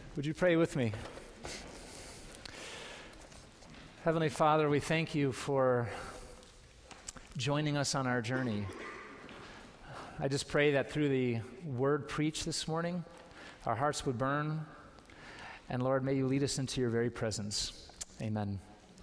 Would you pray with me? Heavenly Father, we thank you for joining us on our journey. I just pray that through the word preached this morning, our hearts would burn, and Lord, may you lead us into your very presence. Amen.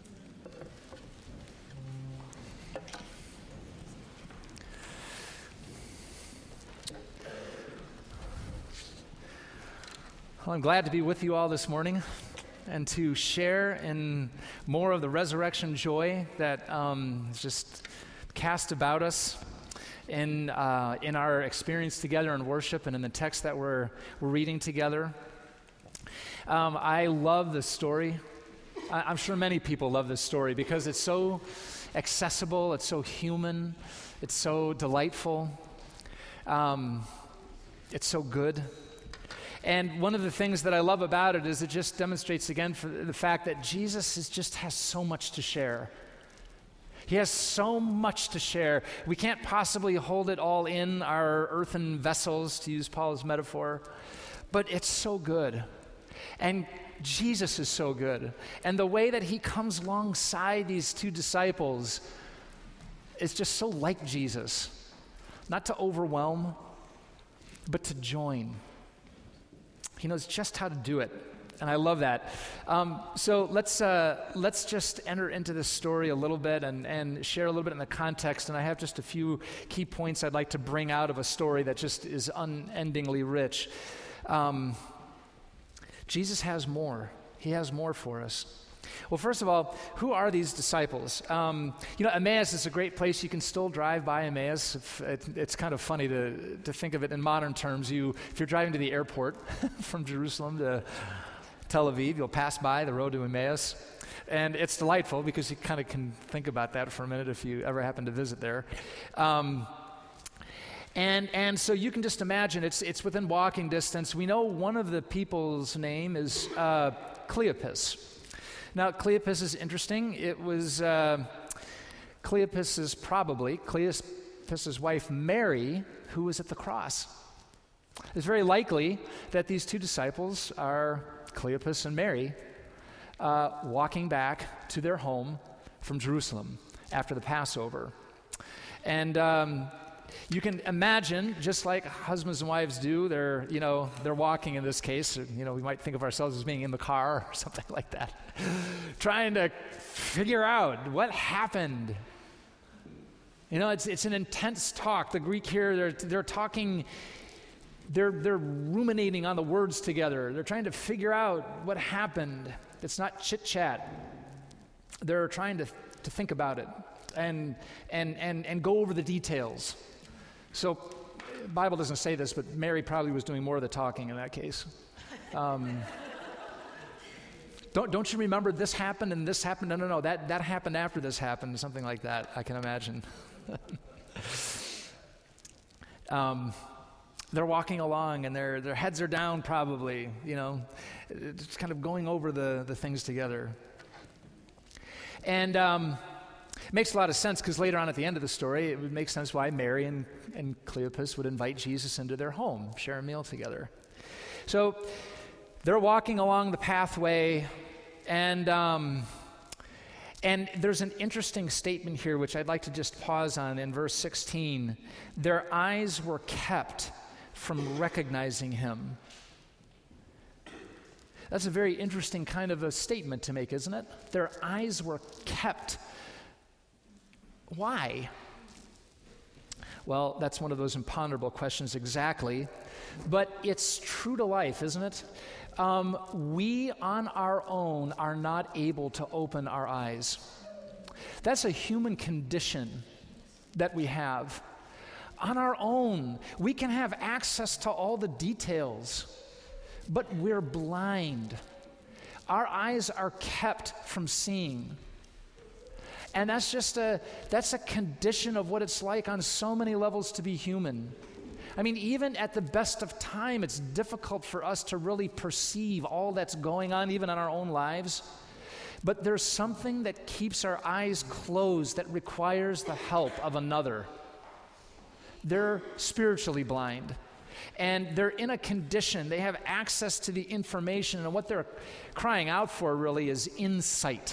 Well, I'm glad to be with you all this morning and to share in more of the resurrection joy that is just cast about us in our experience together in worship and in the text that we're reading together. I love this story. I'm sure many people love this story because it's so accessible, it's so human, it's so delightful, it's so good. And one of the things that I love about it is it just demonstrates again for the fact that Jesus just has so much to share. He has so much to share. We can't possibly hold it all in our earthen vessels, to use Paul's metaphor, but it's so good. And Jesus is so good. And the way that he comes alongside these two disciples is just so like Jesus. Not to overwhelm, but to join. He knows just how to do it, and I love that. So let's just enter into this story a little bit and share a little bit in the context, and I have just a few key points I'd like to bring out of a story that just is unendingly rich. Jesus has more. He has more for us. Well, first of all, who are these disciples? Emmaus is a great place. You can still drive by Emmaus. It's kind of funny to think of it in modern terms. If you're driving to the airport from Jerusalem to Tel Aviv, you'll pass by the road to Emmaus. And it's delightful because you kind of can think about that for a minute if you ever happen to visit there. And so you can just imagine it's within walking distance. We know one of the people's name is Cleopas. Now, Cleopas is interesting. It was Cleopas's wife Mary who was at the cross. It's very likely that these two disciples are Cleopas and Mary walking back to their home from Jerusalem after the Passover. And you can imagine, just like husbands and wives do, they're walking in this case. We might think of ourselves as being in the car or something like that, trying to figure out what happened. It's an intense talk. The Greek here, they're talking, they're ruminating on the words together. They're trying to figure out what happened. It's not chit-chat. They're trying to think about it and go over the details. So, the Bible doesn't say this, but Mary probably was doing more of the talking in that case. Don't you remember this happened and this happened? No, that happened after this happened, something like that, I can imagine. They're walking along and their heads are down probably, just kind of going over the things together. And it makes a lot of sense because later on at the end of the story, it would make sense why Mary and Cleopas would invite Jesus into their home, share a meal together. So they're walking along the pathway, and there's an interesting statement here which I'd like to just pause on in verse 16. Their eyes were kept from recognizing him. That's a very interesting kind of a statement to make, isn't it? Their eyes were kept. Why? Well, that's one of those imponderable questions exactly, but it's true to life, isn't it? We on our own are not able to open our eyes. That's a human condition that we have. On our own, we can have access to all the details, but we're blind. Our eyes are kept from seeing. And that's a condition of what it's like on so many levels to be human. I mean, even at the best of time, it's difficult for us to really perceive all that's going on, even in our own lives. But there's something that keeps our eyes closed that requires the help of another. They're spiritually blind. And they're in a condition, they have access to the information, and what they're crying out for really is insight.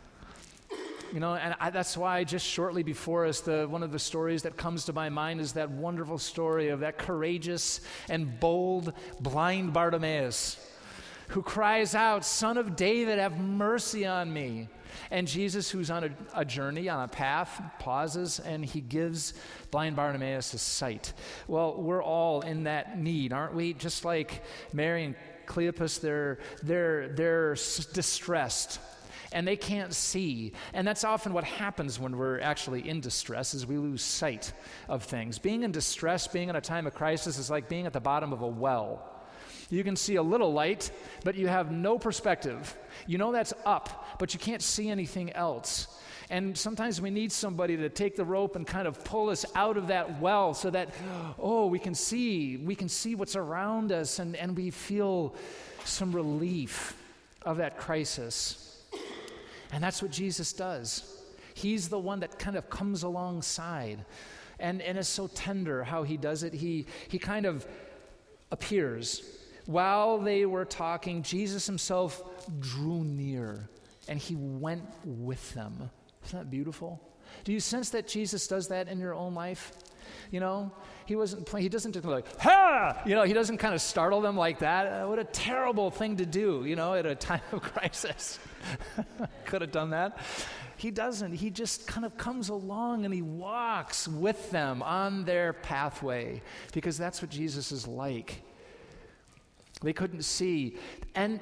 That's why just shortly before us, one of the stories that comes to my mind is that wonderful story of that courageous and bold blind Bartimaeus, who cries out, "Son of David, have mercy on me." And Jesus, who's on a journey, on a path, pauses, and he gives blind Bartimaeus his sight. Well, we're all in that need, aren't we? Just like Mary and Cleopas, they're distressed, and they can't see. And that's often what happens when we're actually in distress, is we lose sight of things. Being in distress, being in a time of crisis, is like being at the bottom of a well. You can see a little light, but you have no perspective. You know that's up, but you can't see anything else. And sometimes we need somebody to take the rope and kind of pull us out of that well so that, we can see what's around us, and we feel some relief of that crisis. And that's what Jesus does. He's the one that kind of comes alongside. And it's so tender how he does it. He kind of appears. While they were talking, Jesus himself drew near, and he went with them. Isn't that beautiful? Do you sense that Jesus does that in your own life? He doesn't just go like, "Ha!" He doesn't kind of startle them like that. What a terrible thing to do, at a time of crisis. Could have done that. He doesn't. He just kind of comes along and he walks with them on their pathway, because that's what Jesus is like. They couldn't see. And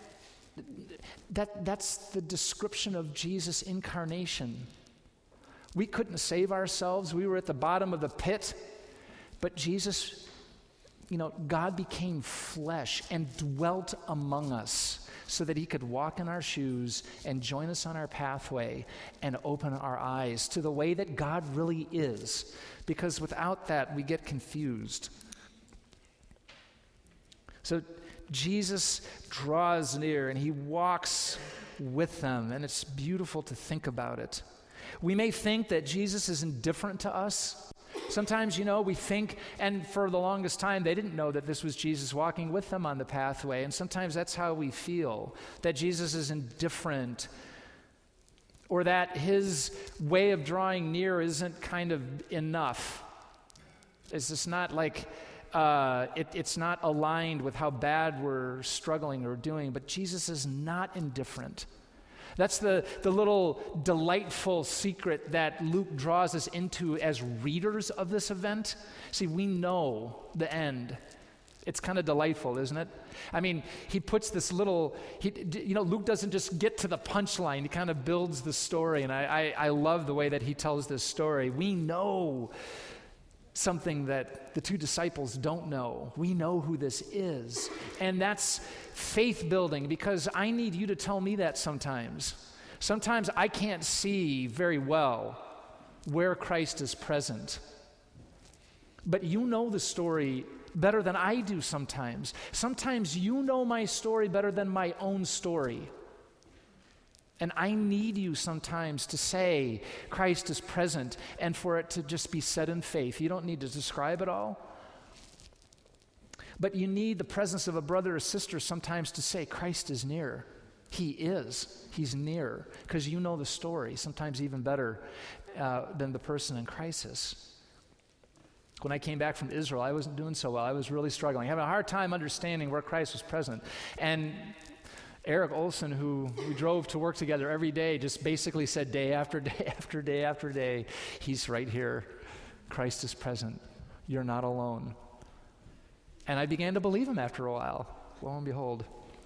that's the description of Jesus' incarnation. We couldn't save ourselves. We were at the bottom of the pit. But Jesus, God became flesh and dwelt among us so that he could walk in our shoes and join us on our pathway and open our eyes to the way that God really is. Because without that, we get confused. So Jesus draws near and he walks with them, and it's beautiful to think about it. We may think that Jesus is indifferent to us. Sometimes, we think, and for the longest time, they didn't know that this was Jesus walking with them on the pathway, and sometimes that's how we feel, that Jesus is indifferent, or that his way of drawing near isn't kind of enough. It's just not like it's not aligned with how bad we're struggling or doing, but Jesus is not indifferent. That's the little delightful secret that Luke draws us into as readers of this event. See, we know the end. It's kind of delightful, isn't it? I mean, he puts this little, Luke doesn't just get to the punchline. He kind of builds the story, and I love the way that he tells this story. We know something that the two disciples don't know. We know who this is. And that's faith building, because I need you to tell me that sometimes. Sometimes I can't see very well where Christ is present. But you know the story better than I do sometimes. Sometimes you know my story better than my own story. And I need you sometimes to say Christ is present, and for it to just be said in faith. You don't need to describe it all. But you need the presence of a brother or sister sometimes to say Christ is near. He is. He's near. Because you know the story, sometimes even better than the person in crisis. When I came back from Israel, I wasn't doing so well. I was really struggling, having a hard time understanding where Christ was present. And Eric Olson, who we drove to work together every day, just basically said day after day after day after day, he's right here. Christ is present. You're not alone. And I began to believe him after a while, lo and behold.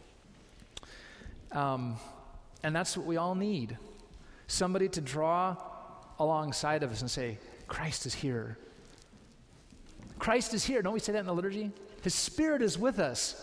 And that's what we all need. Somebody to draw alongside of us and say, Christ is here. Christ is here. Don't we say that in the liturgy? His Spirit is with us.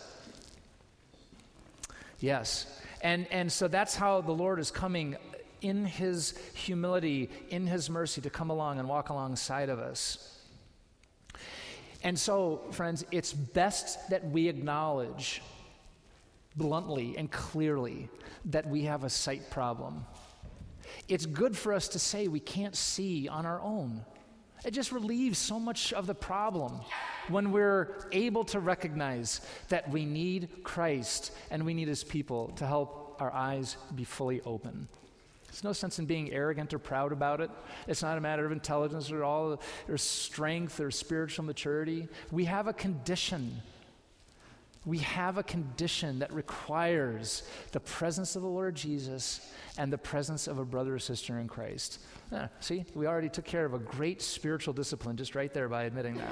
Yes. And so that's how the Lord is coming in his humility, in his mercy, to come along and walk alongside of us. And so, friends, it's best that we acknowledge bluntly and clearly that we have a sight problem. It's good for us to say we can't see on our own. It just relieves so much of the problem when we're able to recognize that we need Christ and we need his people to help our eyes be fully open. There's no sense in being arrogant or proud about it. It's not a matter of intelligence or strength or spiritual maturity. We have a condition. We have a condition that requires the presence of the Lord Jesus and the presence of a brother or sister in Christ. See, we already took care of a great spiritual discipline just right there by admitting that.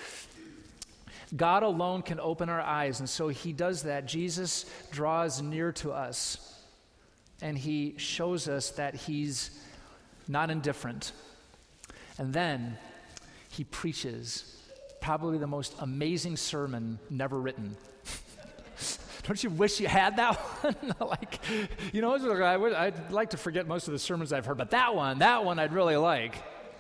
God alone can open our eyes, and so he does that. Jesus draws near to us, and he shows us that he's not indifferent. And then he preaches probably the most amazing sermon never written. Don't you wish you had that one? I'd like to forget most of the sermons I've heard, but that one I'd really like.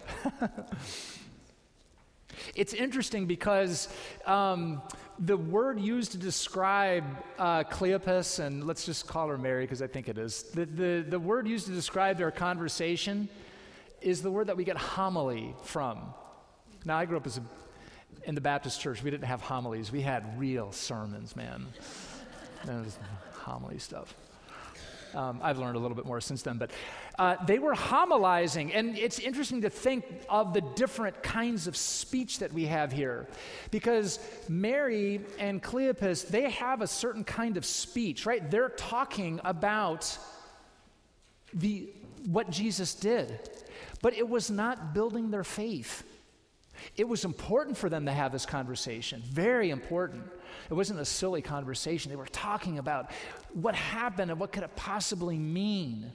It's interesting because the word used to describe Cleopas, and let's just call her Mary because I think it is, the word used to describe their conversation is the word that we get homily from. Now, I grew up in the Baptist church. We didn't have homilies. We had real sermons, man. That was homily stuff. I've learned a little bit more since then, but they were homilizing, and it's interesting to think of the different kinds of speech that we have here, because Mary and Cleopas, they have a certain kind of speech, right? They're talking about what Jesus did, but it was not building their faith. It was important for them to have this conversation, very important. It wasn't a silly conversation. They were talking about what happened and what could it possibly mean.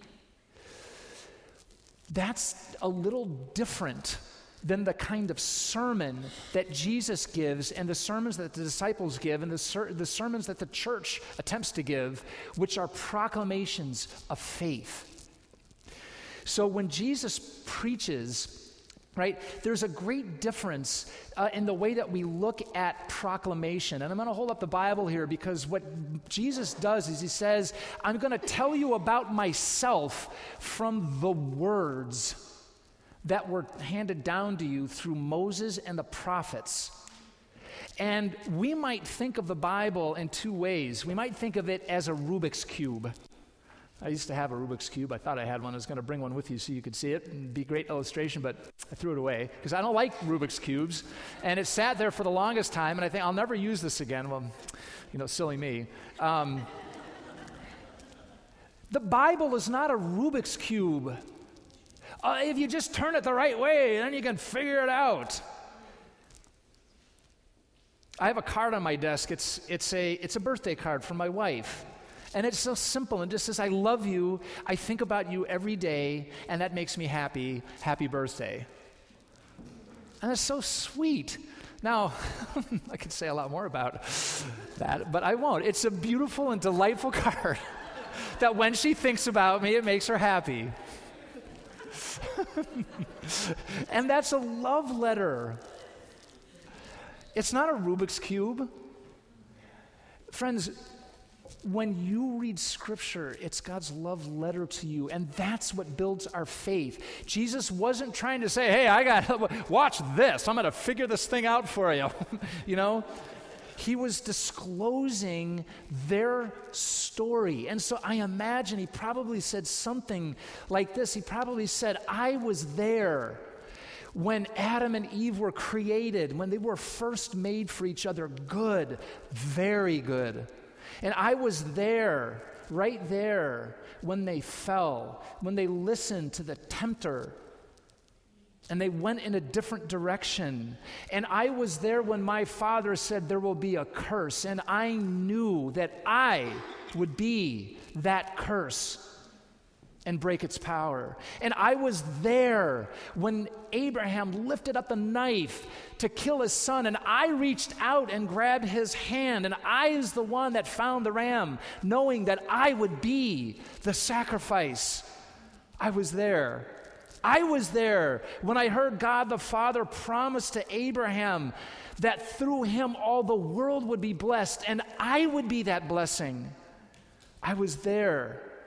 That's a little different than the kind of sermon that Jesus gives and the sermons that the disciples give and the sermons that the church attempts to give, which are proclamations of faith. So when Jesus preaches, right, there's a great difference in the way that we look at proclamation. And I'm going to hold up the Bible here because what Jesus does is he says, I'm going to tell you about myself from the words that were handed down to you through Moses and the prophets. And we might think of the Bible in two ways. We might think of it as a Rubik's Cube. I used to have a Rubik's Cube. I thought I had one. I was going to bring one with you so you could see it and be a great illustration, but I threw it away because I don't like Rubik's Cubes. And it sat there for the longest time, and I think I'll never use this again. Well, silly me. The Bible is not a Rubik's Cube. If you just turn it the right way, then you can figure it out. I have a card on my desk. It's a birthday card from my wife. And it's so simple and just says, I love you, I think about you every day, and that makes me happy. Happy birthday. And it's so sweet. Now, I could say a lot more about that, but I won't. It's a beautiful and delightful card that when she thinks about me, it makes her happy. And that's a love letter. It's not a Rubik's Cube. Friends, when you read Scripture, it's God's love letter to you, and that's what builds our faith. Jesus wasn't trying to say, hey, watch this. I'm going to figure this thing out for you. He was disclosing their story. And so I imagine he probably said something like this. He probably said, I was there when Adam and Eve were created, when they were first made for each other. Good, very good. And I was there, right there, when they fell, when they listened to the tempter, and they went in a different direction. And I was there when my father said there will be a curse, and I knew that I would be that curse and break its power. And I was there when Abraham lifted up a knife to kill his son, and I reached out and grabbed his hand, and I was the one that found the ram, knowing that I would be the sacrifice. I was there. I was there when I heard God the Father promise to Abraham that through him all the world would be blessed, and I would be that blessing. I was there.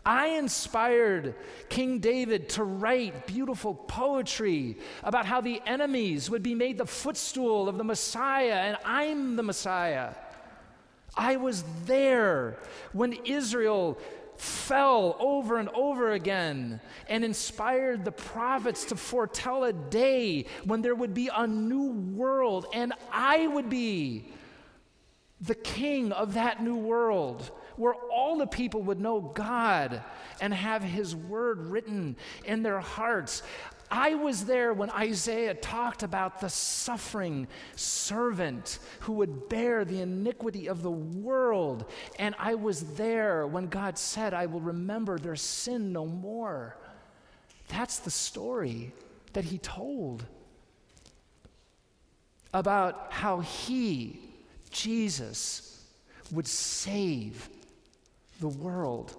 I inspired King David to write beautiful poetry about how the enemies would be made the footstool of the Messiah, and I'm the Messiah. I was there when Israel fell over and over again and inspired the prophets to foretell a day when there would be a new world, and I would be the king of that new world, where all the people would know God and have his word written in their hearts. I was there when Isaiah talked about the suffering servant who would bear the iniquity of the world. And I was there when God said, I will remember their sin no more. That's the story that he told about how he, Jesus, would save the world.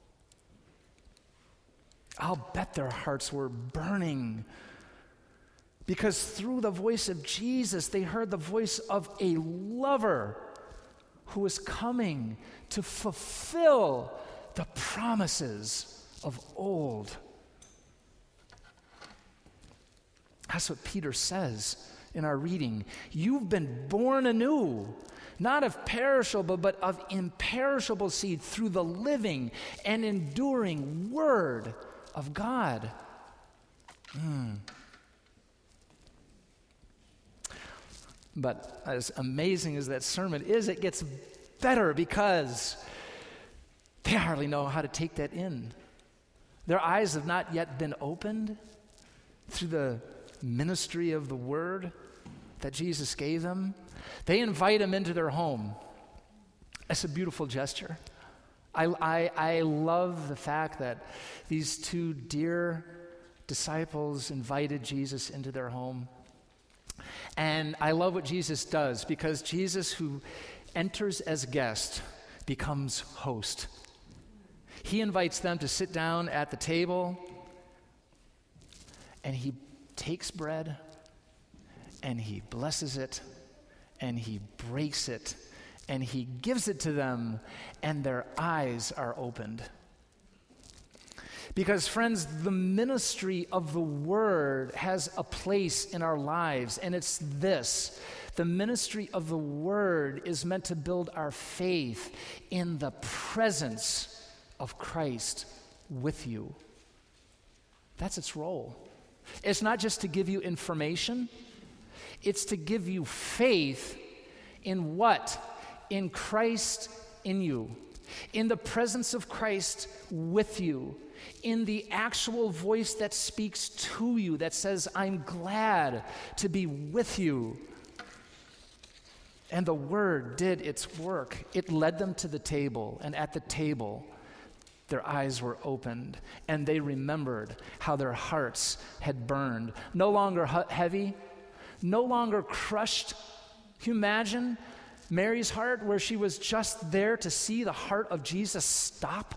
I'll bet their hearts were burning because through the voice of Jesus, they heard the voice of a lover who was coming to fulfill the promises of old. That's what Peter says in our reading. You've been born anew, not of perishable, but of imperishable seed through the living and enduring word of God. But as amazing as that sermon is, it gets better because they hardly know how to take that in. Their eyes have not yet been opened through the ministry of the word that Jesus gave them. They invite him into their home. It's a beautiful gesture. I love the fact that these two dear disciples invited Jesus into their home. And I love what Jesus does, because Jesus, who enters as guest, becomes host. He invites them to sit down at the table, and he takes bread, and he blesses it, and he breaks it, and he gives it to them, and their eyes are opened. Because, friends, the ministry of the word has a place in our lives, and it's this. The ministry of the word is meant to build our faith in the presence of Christ with you. That's its role. It's not just to give you information, it's to give you faith in what? In Christ in you, in the presence of Christ with you, in the actual voice that speaks to you, that says, I'm glad to be with you. And the word did its work. It led them to the table, and at the table, their eyes were opened, and they remembered how their hearts had burned. No longer heavy, no longer crushed. Can you imagine Mary's heart, where she was just there to see the heart of Jesus stop?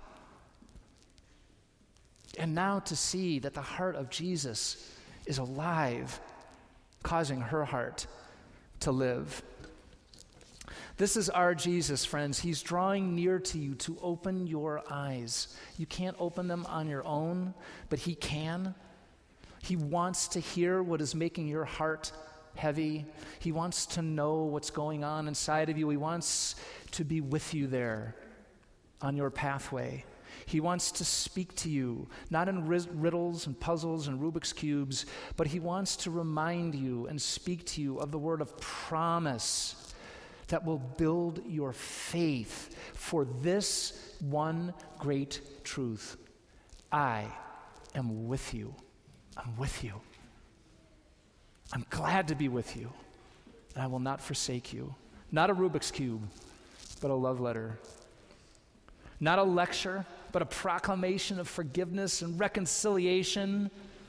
And now to see that the heart of Jesus is alive, causing her heart to live. This is our Jesus, friends. He's drawing near to you to open your eyes. You can't open them on your own, but he can. He wants to hear what is making your heart heavy. He wants to know what's going on inside of you. He wants to be with you there on your pathway. He wants to speak to you, not in riddles and puzzles and Rubik's Cubes, but he wants to remind you and speak to you of the word of promise that will build your faith for this one great truth. I am with you. I'm with you. I'm glad to be with you, and I will not forsake you. Not a Rubik's Cube, but a love letter. Not a lecture, but a proclamation of forgiveness and reconciliation,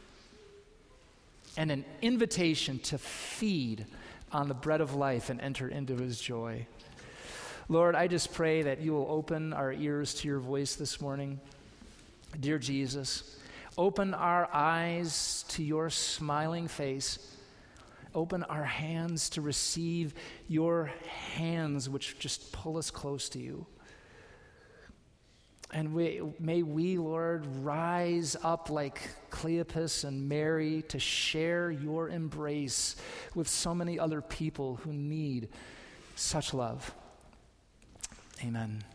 and an invitation to feed on the bread of life and enter into his joy. Lord, I just pray that you will open our ears to your voice this morning. Dear Jesus, open our eyes to your smiling face. Open our hands to receive your hands, which just pull us close to you. And may we, Lord, rise up like Cleopas and Mary to share your embrace with so many other people who need such love. Amen.